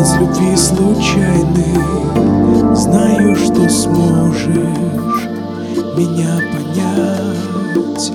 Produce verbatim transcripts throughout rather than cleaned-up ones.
Танец любви случайный. Знаю, что сможешь меня понять.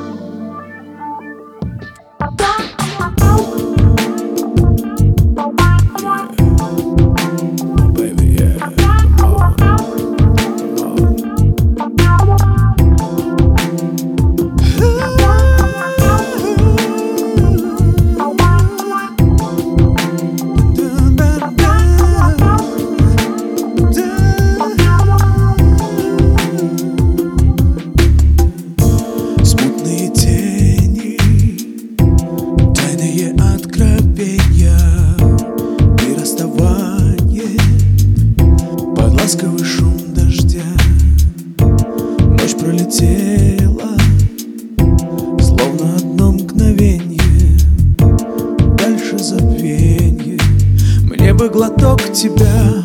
Ласковый шум дождя. Ночь пролетела, словно одно мгновенье. Дальше забвенье. Мне бы глоток тебя.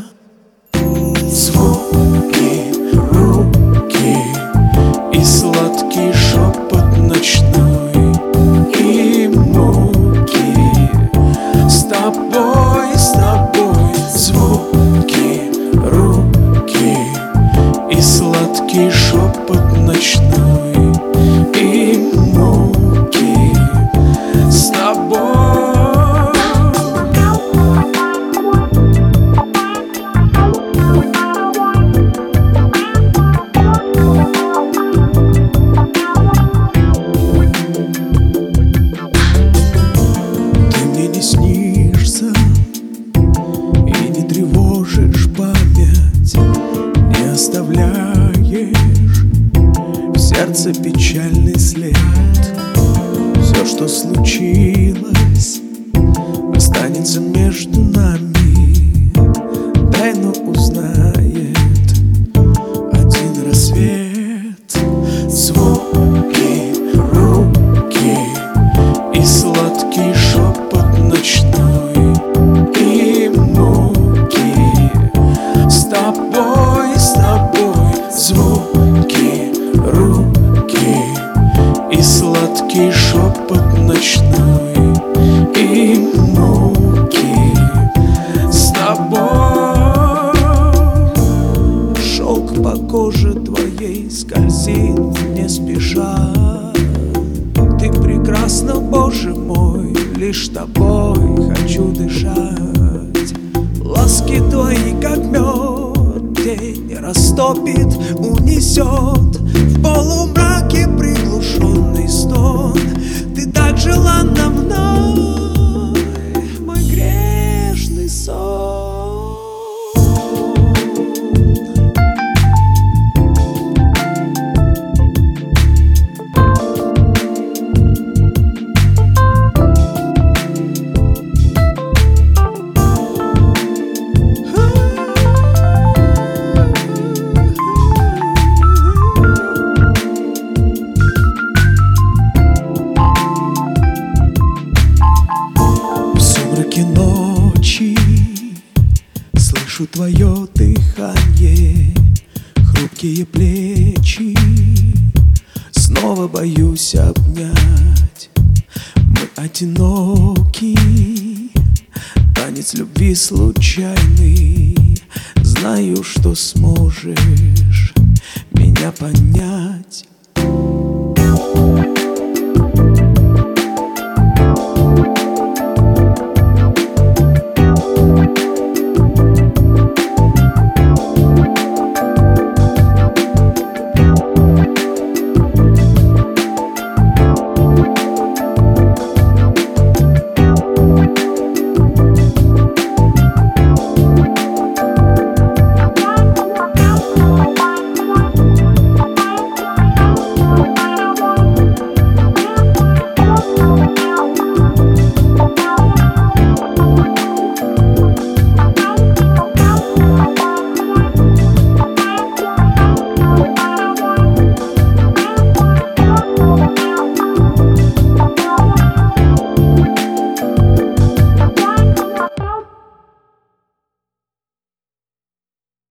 Звуки, руки и сладкий шепот ночной, и муки. С тобой, с тобой. Звуки, руки и сладкий шепот ночной, и муки. С тобой. Ты мне не снишься и не тревожишь память, не оставляешь в сердце печальный след. Все, что случилось, останется между нами. Тайну узнает один рассвет. Звуки, руки и сладкий шепот ночной, и муки. С тобой, с тобой. Звуки, руки и сладкий шепот ночной, и муки. С тобой. Шелк по коже твоей скользит не спеша. Ты прекрасна, Боже мой, лишь тобой хочу дышать. Ласки твои, как мед, день растопит, унесет в полумраке приглушенный стон. Ты так желанна мной, мой грешный сон. Ночи слышу твое дыхание, хрупкие плечи. Снова боюсь обнять. Мы одиноки. Танец любви случайный. Знаю, что сможешь меня понять.